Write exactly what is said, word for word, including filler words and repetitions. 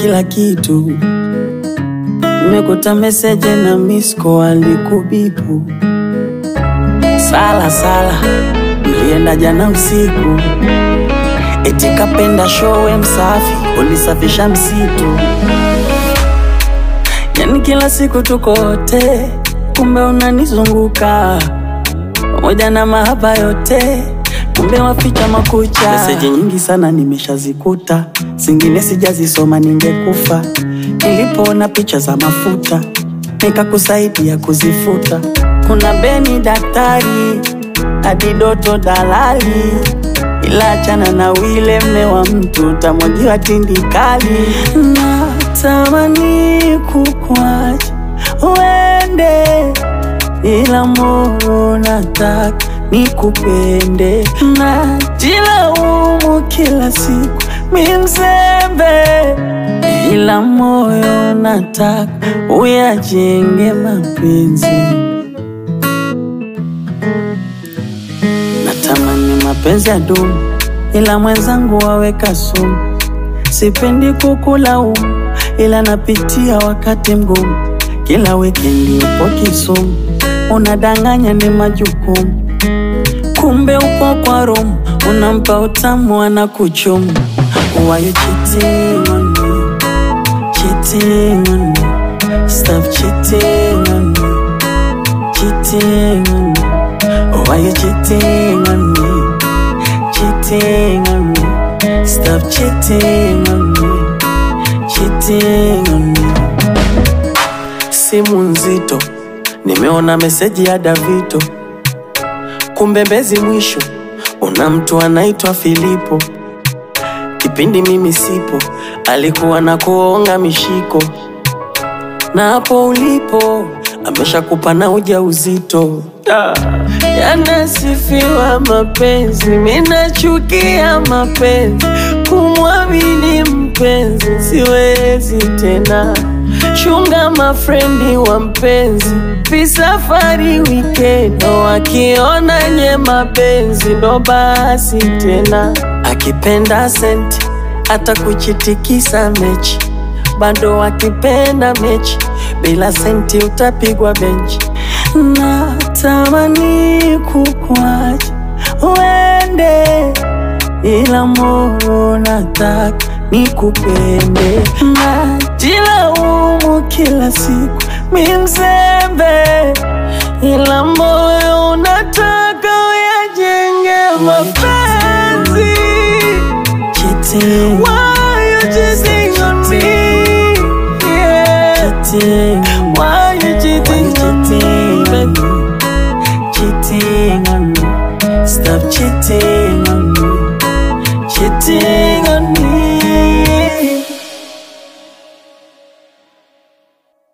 kila kitu. Nimekuta message na miss call alikubipu. Sala sala, mlienda jana usiku. Eti kapenda show msafi, ulisafisha msitu. Yani kila siku tuko wote, kumbe unanizunguka. Pamoja na mahaba yote, kumbe waficha makucha. Message nyingi sana nimeshazikuta, zingine sijazisoma ningekufa. Nilipoona picha za mafuta, nikakusaidia kuzifuta. Kuna Beni daktari, hadi Doto dalali. Ila achana na wile mme wa mtu, utamwagiwa tindikali. Natamani kukuacha uende, ila moyo nataka nikupende. Najilaumu kila siku mi mzembe, ila moyo nataka uyajenge mapenzi. Natamani mapenzi ya dumu, ila mwenzangu waweka sumu. Sipendi kukulaumu, ila napitia wakati mgumu. Kila weekendi upo Kisumu, unadanganya ni majukumu. Kumbe upo kwa Rome, unampa utamu anakuchumu. Why you cheating on me? Cheating on me. Stop cheating on me. Cheating on me. Why you cheating on me? Cheating on me. Stop cheating on me. Cheating on me. Simu nzito, nimeona meseji ya Davito. Kumbe Mbezi mwisho, una mtu anaitwa Filipo. Kipindi mimi sipo, alikuwa na kuonga mishiko. Na hapo ulipo, ameshakupa na ujauzito. Yanasifiwa mapenzi, minachukia mapenzi. Kumwamini mpenzi, siwezi tena. Chunga mafrendi wa mpenzi, visafari weekend. Wakiona nye mapenzi, ndo basi tena. Akipenda senti, hata kuchitikisa mechi. Bado akipenda mechi, bila senti utapigwa benchi. Natamani kukuacha uende, ila moyo nataka nikupende. Najilaumu kila siku mi mzembe, ila moyo unataka uyajenge mapenzi. Cheating. Why you cheating on me? Yeah. Cheating. Why you cheating on me? Cheating on me. Stop cheating on me. Cheating.